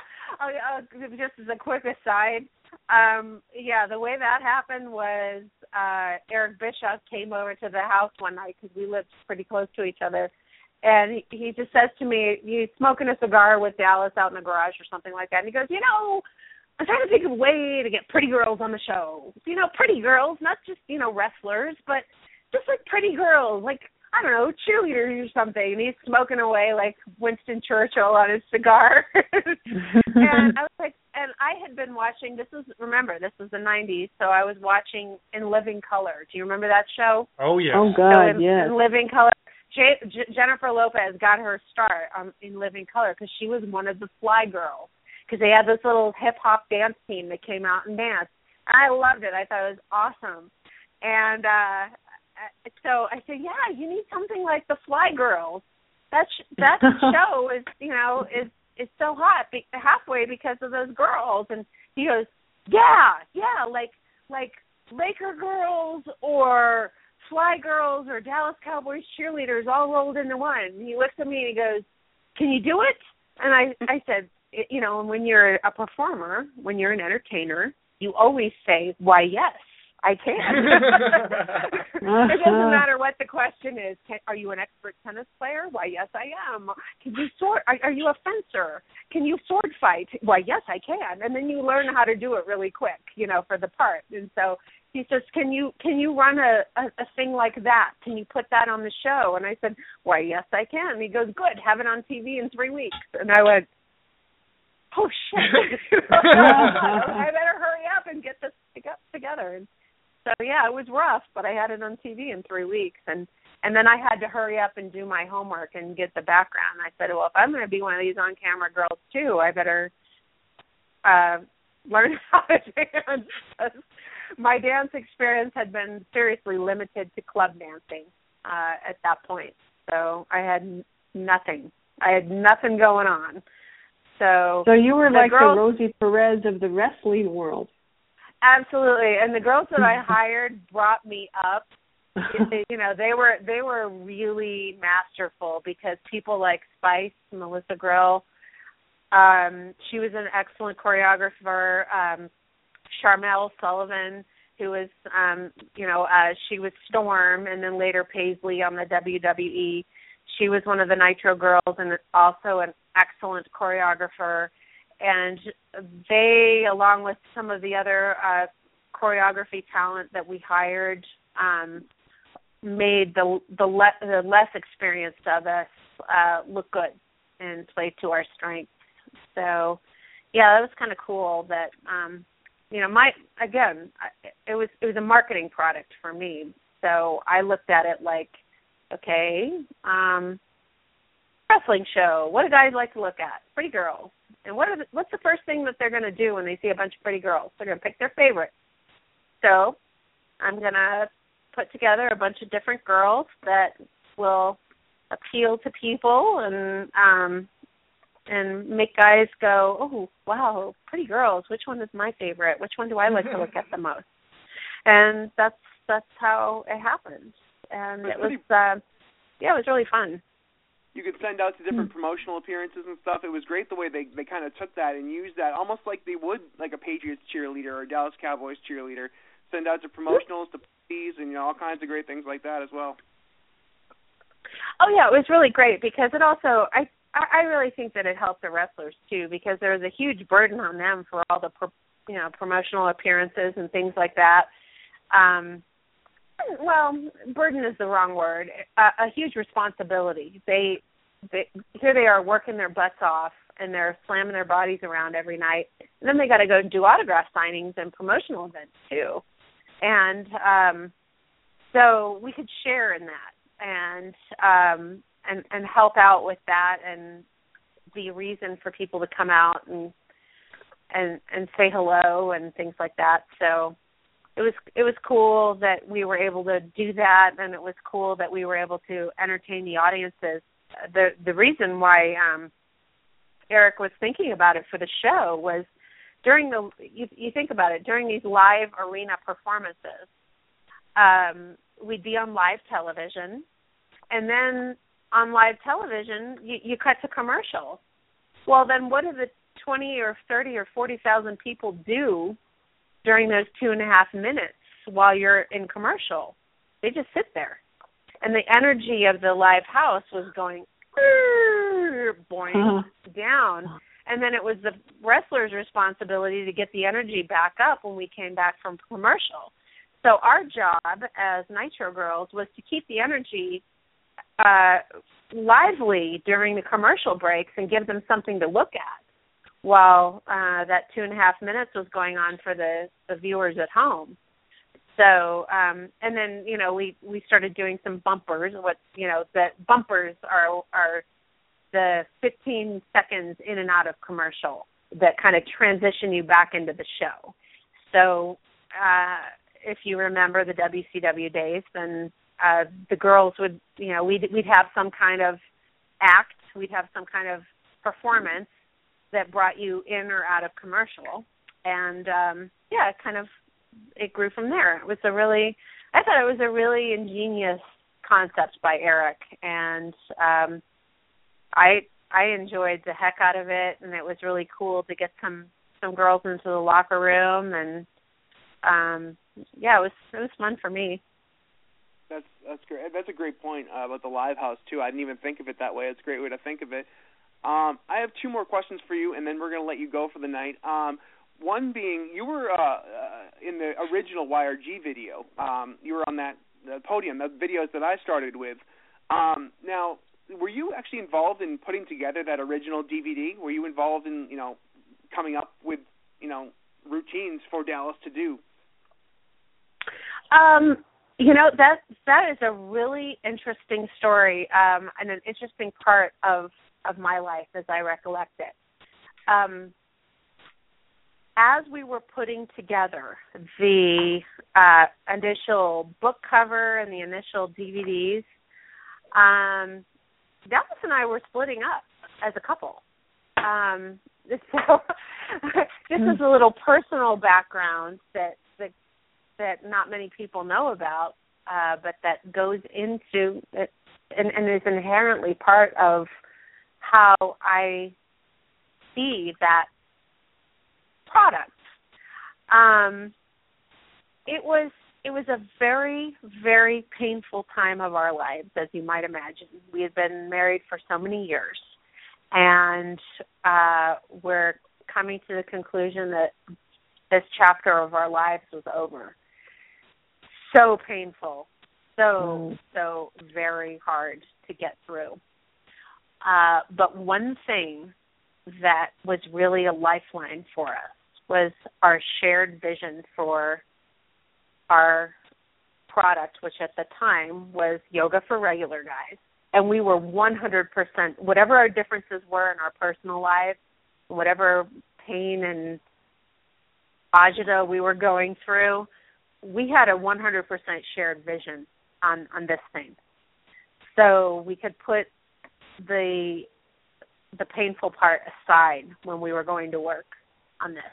uh, just as a quick aside, um, yeah, the way that happened was uh, Eric Bischoff came over to the house one night because we lived pretty close to each other. And he, he just says to me, he's smoking a cigar with Dallas out in the garage or something like that. And he goes, you know, I'm trying to think of a way to get pretty girls on the show. You know, pretty girls, not just, you know, wrestlers, but just like pretty girls, like, I don't know, cheerleaders or something. And he's smoking away like Winston Churchill on his cigar. And I was like, and I had been watching, this is, remember, this was the nineties, so I was watching In Living Color. Do you remember that show?
Oh, yes.
Oh, God,
so in,
yes.
In Living Color. J- J- Jennifer Lopez got her start um, in Living Color because she was one of the Fly Girls, because they had this little hip-hop dance team that came out and danced. I loved it. I thought it was awesome. And uh, so I said, yeah, you need something like the Fly Girls. That sh- that show is, you know, is is so hot be- halfway because of those girls. And he goes, yeah, yeah, like like Laker Girls or Fly Girls or Dallas Cowboys cheerleaders all rolled into one. And he looks at me and he goes, can you do it? And I, I said, it, you know, when you're a performer, when you're an entertainer, you always say, why, yes, I can. It doesn't matter what the question is. Can, are you an expert tennis player? Why, yes, I am. Can you sword? Are, are you a fencer? Can you sword fight? Why, yes, I can. And then you learn how to do it really quick, you know, for the part. And so he says, can you can you run a, a, a thing like that? Can you put that on the show? And I said, why, yes, I can. And he goes, good, have it on T V in three weeks. And I went, oh, shit. I better hurry up and get this together. And so, yeah, it was rough, but I had it on T V in three weeks. And, and then I had to hurry up and do my homework and get the background. I said, well, if I'm going to be one of these on-camera girls, too, I better uh, learn how to dance. My dance experience had been seriously limited to club dancing uh, at that point. So I had nothing. I had nothing going on. So,
so you were
the
like
girls,
the Rosie Perez of the wrestling world.
Absolutely, and the girls that I hired brought me up. You know, they were they were really masterful because people like Spice, Melissa Grill, um, she was an excellent choreographer. Um, Charmel Sullivan, who was, um, you know, uh, she was Storm, and then later Paisley on the W W E. She was one of the Nitro girls and also an excellent choreographer. And they, along with some of the other uh, choreography talent that we hired, um, made the the, le- the less experienced of us uh, look good and play to our strengths. So, yeah, that was kind of cool. That um, you know, my again, it was it was a marketing product for me. So I looked at it like, okay, um, wrestling show. What do guys like to look at? Pretty girls. And what are the, what's the first thing that they're going to do when they see a bunch of pretty girls? They're going to pick their favorite. So I'm going to put together a bunch of different girls that will appeal to people and um, and make guys go, oh, wow, pretty girls. Which one is my favorite? Which one do I like to look at the most? And that's that's how it happened. And it was, uh, yeah, it was really fun.
You could send out to different mm-hmm. promotional appearances and stuff. It was great the way they, they kind of took that and used that almost like they would like a Patriots cheerleader or a Dallas Cowboys cheerleader. Send out to promotionals, to parties, and you know all kinds of great things like that as well.
Oh, yeah, it was really great because it also, I I really think that it helped the wrestlers, too, because there was a huge burden on them for all the, pro, you know, promotional appearances and things like that. Um Well, burden is the wrong word. A, a huge responsibility. They, they, here they are working their butts off, and they're slamming their bodies around every night. And then they got to go do autograph signings and promotional events too. And um, so we could share in that and um, and and help out with that and be a reason for people to come out and and and say hello and things like that. So. It was it was cool that we were able to do that, and it was cool that we were able to entertain the audiences. The the reason why um, Eric was thinking about it for the show was during the you, you think about it during these live arena performances, um, we'd be on live television, and then on live television you, you cut to commercial. Well, then what do the twenty or thirty or forty thousand people do during those two and a half minutes while you're in commercial? They just sit there. And the energy of the live house was going boing uh-huh. down. And then it was the wrestler's responsibility to get the energy back up when we came back from commercial. So our job as Nitro Girls was to keep the energy uh, lively during the commercial breaks and give them something to look at, while uh, that two and a half minutes was going on for the, the viewers at home. So, um, and then, you know, we, we started doing some bumpers. What, you know, that bumpers are are the fifteen seconds in and out of commercial that kind of transition you back into the show. So uh, if you remember the W C W days, then uh, the girls would, you know, we'd, we'd have some kind of act. We'd have some kind of performance that brought you in or out of commercial. And, um, yeah, it kind of, it grew from there. It was a really, I thought it was a really ingenious concept by Eric. And um, I I enjoyed the heck out of it, and it was really cool to get some some girls into the locker room, and um, yeah, it was it was fun for me.
That's that's great. That's a great point uh, about the Live House too. I didn't even think of it that way. It's a great way to think of it. Um, I have two more questions for you, and then we're going to let you go for the night. Um, one being, you were uh, uh, in the original Y R G video. Um, you were on that the podium, the videos that I started with. Um, now, were you actually involved in putting together that original D V D? Were you involved in, you know, coming up with, you know, routines for Dallas to do?
Um, you know, that that is a really interesting story um, and an interesting part of, of my life as I recollect it. Um, as we were putting together the uh, initial book cover and the initial D V Ds, um, Dallas and I were splitting up as a couple. Um, so this is a little personal background that that, that not many people know about, uh, but that goes into it and, and is inherently part of how I see that product. Um, it was it was a very, very painful time of our lives, as you might imagine. We had been married for so many years, and uh, we're coming to the conclusion that this chapter of our lives was over. So painful, so, mm. so very hard to get through. Uh, but one thing that was really a lifeline for us was our shared vision for our product, which at the time was Yoga for Regular Guys. And we were one hundred percent, whatever our differences were in our personal lives, whatever pain and agita we were going through, we had a one hundred percent shared vision on, on this thing. So we could put the the painful part aside when we were going to work on this.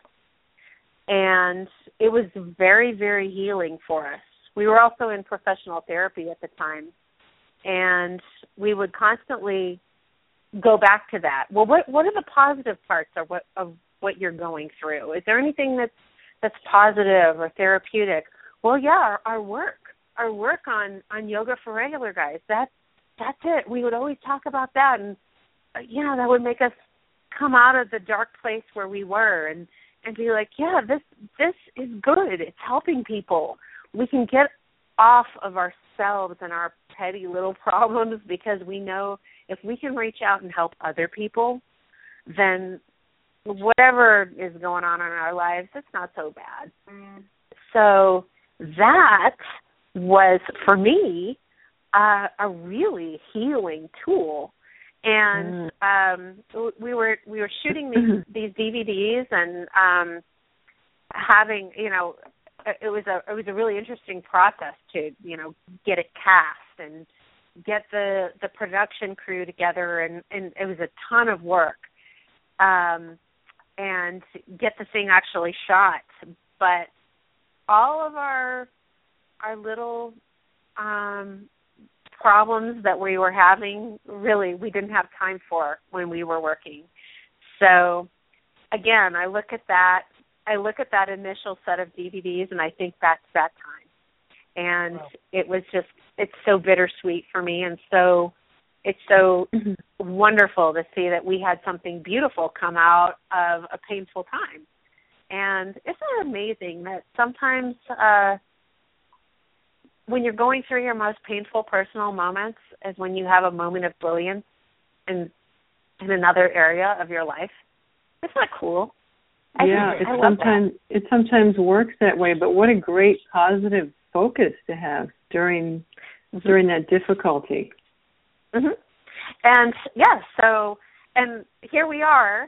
And it was very, very healing for us. We were also in professional therapy at the time, and we would constantly go back to that. Well, what what are the positive parts of what of what you're going through? Is there anything that's that's positive or therapeutic? Well, yeah, our, our work, our work on, on Yoga for Regular Guys. That's that's it. We would always talk about that, and uh, you know, that would make us come out of the dark place where we were and. And be like, yeah, this this is good. It's helping people. We can get off of ourselves and our petty little problems because we know if we can reach out and help other people, then whatever is going on in our lives, it's not so bad. Mm. So that was, for me, uh, a really healing tool. And um, we were we were shooting these, these D V Ds and um, having, you know, it was a it was a really interesting process to, you know, get it cast and get the the production crew together, and, and it was a ton of work, um, and get the thing actually shot. But all of our our little um, problems that we were having, really, we didn't have time for when we were working. So, again, I look at that, I look at that initial set of D V Ds, and I think that's that time. And wow. It was just, it's so bittersweet for me, and so, it's so wonderful to see that we had something beautiful come out of a painful time. And isn't it amazing that sometimes, uh, when you're going through your most painful personal moments is when you have a moment of brilliance in in another area of your life. Isn't that cool? I
yeah,
think,
it sometimes that. it sometimes works that way, but what a great positive focus to have during mm-hmm. during that difficulty.
Mm-hmm. And yeah, so and here we are.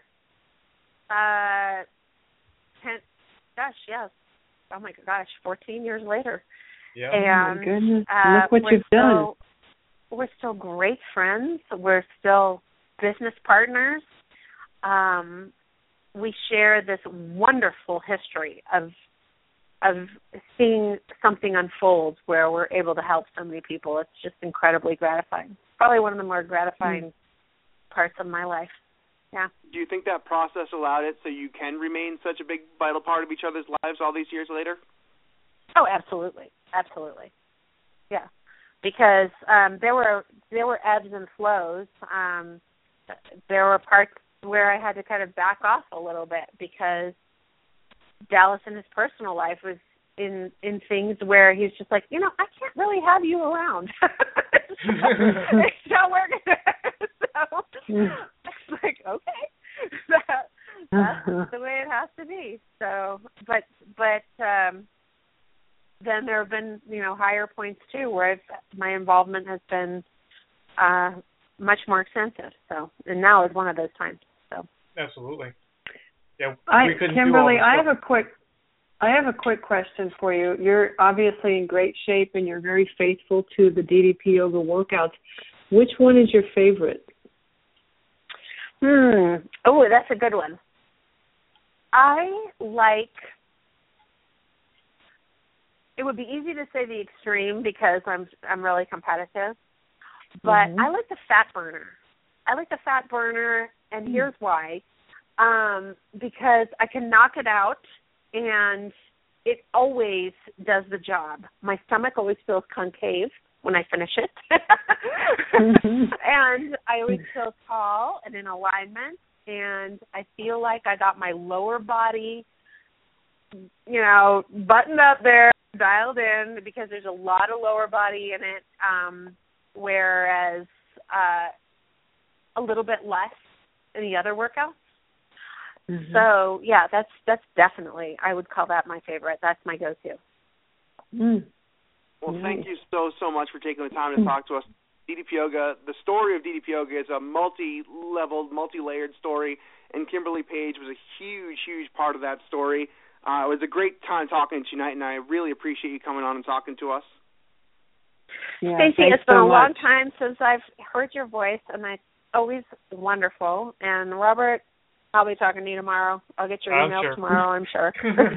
Uh, ten, gosh, yes. Oh my gosh, fourteen years later.
Yeah.
And
oh my goodness.
uh,
Look what you've
still,
done.
We're still great friends. We're still business partners. Um, we share this wonderful history of of seeing something unfold where we're able to help so many people. It's just incredibly gratifying. Probably one of the more gratifying mm. parts of my life. Yeah.
Do you think that process allowed it so you can remain such a big, vital part of each other's lives all these years later?
Oh, absolutely, absolutely. Yeah, because um, there were there were ebbs and flows. Um, there were parts where I had to kind of back off a little bit because Dallas in his personal life was in in things where he's just like, you know, I can't really have you around. It's not working. So it's like, okay, that, that's the way it has to be. So, but but um, then there have been, you know, higher points too where I've, my involvement has been uh, much more extensive. So, and now is one of those times. So,
absolutely. Yeah,
I,
we couldn't
Kimberly,
do all
I
this
have a quick. I have a quick question for you. You're obviously in great shape and you're very faithful to the D D P yoga workouts. Which one is your favorite?
Hmm. Oh, that's a good one. I like, it would be easy to say the extreme because I'm I'm really competitive, but mm-hmm. I like the fat burner. I like the fat burner, and mm-hmm. here's why. Um, because I can knock it out, and it always does the job. My stomach always feels concave when I finish it. mm-hmm. And I always feel tall and in alignment, and I feel like I got my lower body, you know, buttoned up there, dialed in, because there's a lot of lower body in it, um, whereas uh, a little bit less in the other workouts. Mm-hmm. So, yeah, that's that's definitely, I would call that my favorite. That's my go-to.
Mm.
Well,
nice.
Thank you so, so much for taking the time to talk to us. D D P Yoga, the story of D D P Yoga is a multi-leveled, multi-layered story, and Kimberly Page was a huge, huge part of that story. Uh, it was a great time talking to you tonight, and I really appreciate you coming on and talking to us.
Yeah, Stacey, it's been so a long much. time since I've heard your voice, and it's always wonderful. And Robert, I'll be talking to you tomorrow. I'll get your email
sure.
tomorrow, I'm sure.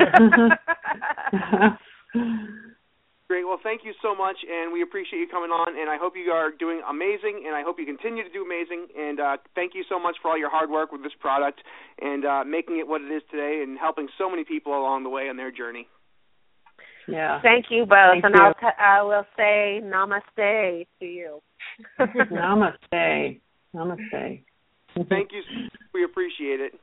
Great. Well, thank you so much, and we appreciate you coming on, and I hope you are doing amazing, and I hope you continue to do amazing, and uh, thank you so much for all your hard work with this product and uh, making it what it is today and helping so many people along the way on their journey.
Yeah.
Thank you both,
thank
and
you.
I'll t- I will say namaste to you.
Namaste. Namaste.
Thank you. We appreciate it.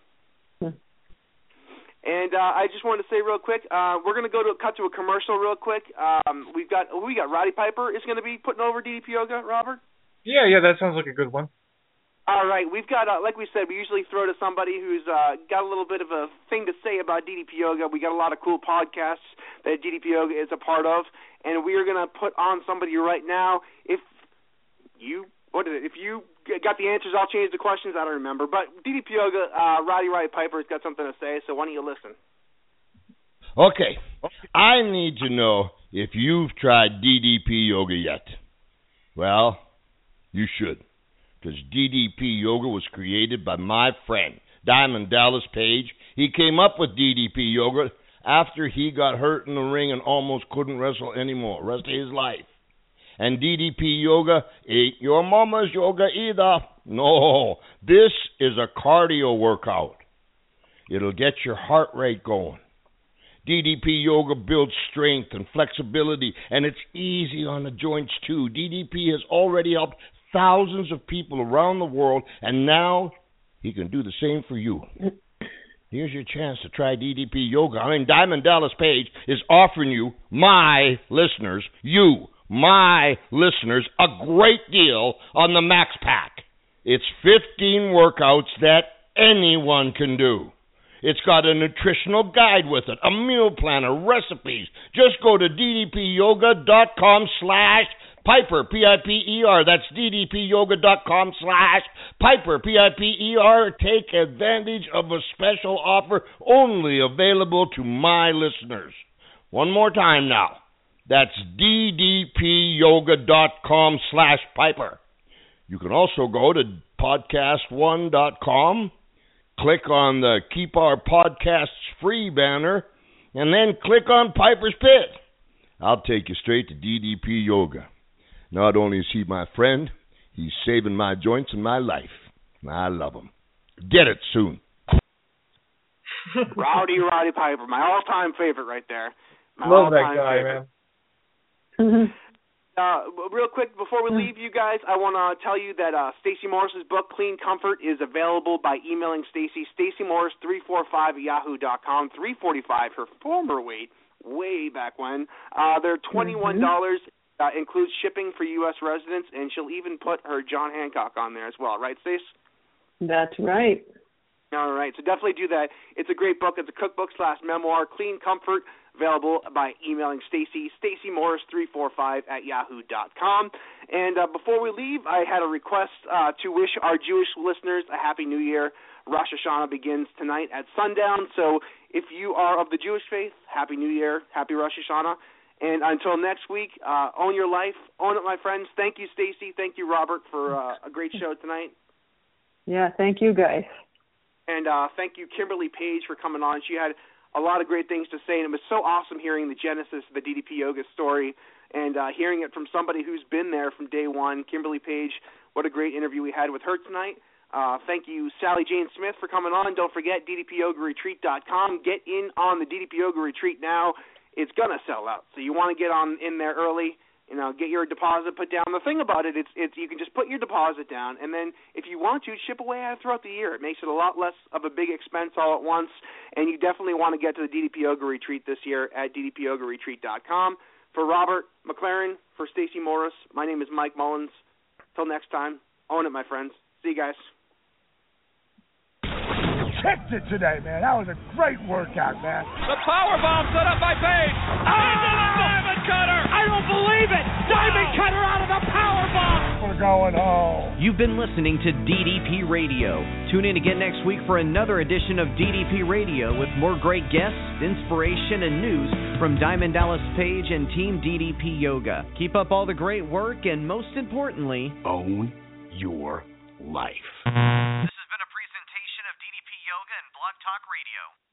And uh, I just wanted to say real quick, uh, we're going to go to cut to a commercial real quick. Um, we've got we got Roddy Piper is going to be putting over D D P Yoga, Robert.
Yeah, yeah, that sounds like a good one.
All right, we've got uh, like we said, we usually throw to somebody who's uh, got a little bit of a thing to say about D D P Yoga. We got a lot of cool podcasts that D D P Yoga is a part of, and we are going to put on somebody right now. If you what is it? If you got the answers, I'll change the questions. I don't remember. But D D P Yoga, uh, Roddy Roddy Piper's got something to say, so why don't you listen?
Okay. I need to know if you've tried D D P Yoga yet. Well, you should, because D D P Yoga was created by my friend, Diamond Dallas Page. He came up with D D P Yoga after he got hurt in the ring and almost couldn't wrestle anymore, rest of his life. And D D P Yoga ain't your mama's yoga either. No, this is a cardio workout. It'll get your heart rate going. D D P Yoga builds strength and flexibility, and it's easy on the joints too. D D P has already helped thousands of people around the world, and now he can do the same for you. Here's your chance to try D D P Yoga. I mean, Diamond Dallas Page is offering you, my listeners, you, my listeners, a great deal on the Max Pack. It's fifteen workouts that anyone can do. It's got a nutritional guide with it, a meal planner, recipes. Just go to ddpyoga.com slash Piper, P I P E R. That's ddpyoga.com slash Piper, P I P E R. Take advantage of a special offer only available to my listeners. One more time now. That's ddpyoga.com slash Piper. You can also go to podcast one dot com, click on the Keep Our Podcasts Free banner, and then click on Piper's Pit. I'll take you straight to D D P Yoga. Not only is he my friend, he's saving my joints and my life. I love him. Get it soon.
Rowdy Roddy Piper, my all-time favorite right there. My
love that guy,
favorite.
man.
Uh, real quick, before we leave you guys, I want to tell you that uh, Stacey Morris's book, Clean Comfort, is available by emailing Stacey, Stacey Morris three forty-five at yahoo dot com, three forty-five, her former weight, way back when. Uh, they're twenty-one dollars, mm-hmm. uh, includes shipping for U S residents, and she'll even put her John Hancock on there as well, right, Stace?
That's right.
All right, so definitely do that. It's a great book. It's a cookbook slash memoir, Clean Comfort, available by emailing Stacey, Stacey Morris three forty-five at yahoo dot com. And uh, before we leave, I had a request uh, to wish our Jewish listeners a Happy New Year. Rosh Hashanah begins tonight at sundown, so if you are of the Jewish faith, Happy New Year, Happy Rosh Hashanah. And until next week, uh, own your life, own it, my friends. Thank you, Stacey. Thank you, Robert, for uh, a great show tonight.
Yeah, thank you, guys.
And uh, thank you, Kimberly Page, for coming on. She had a lot of great things to say, and it was so awesome hearing the genesis of the D D P Yoga story and uh, hearing it from somebody who's been there from day one. Kimberly Page, what a great interview we had with her tonight. Uh, thank you, Sally Jane Smith, for coming on. Don't forget, D D P yoga retreat dot com. Get in on the D D P Yoga Retreat now. It's going to sell out, so you want to get on in there early. You know, get your deposit put down. The thing about it, it's it's you can just put your deposit down, and then if you want to, ship away at it throughout the year. It makes it a lot less of a big expense all at once, and you definitely want to get to the D D P Yoga Retreat this year at D D P yoga retreat dot com. For Robert McLaren, for Stacey Morris, my name is Mike Mullins. Till next time, own it, my friends. See you guys.
Kicked it today, man. That was a great workout, man.
The power bomb set up by Page. Oh! Into the diamond cutter. I don't believe it. Diamond wow. cutter out of the power bomb.
We're going home.
You've been listening to D D P Radio. Tune in again next week for another edition of D D P Radio with more great guests, inspiration, and news from Diamond Dallas Page and Team D D P Yoga. Keep up all the great work, and most importantly,
own your life.
This has been a presentation of D D P Yoga and Blog Talk Radio.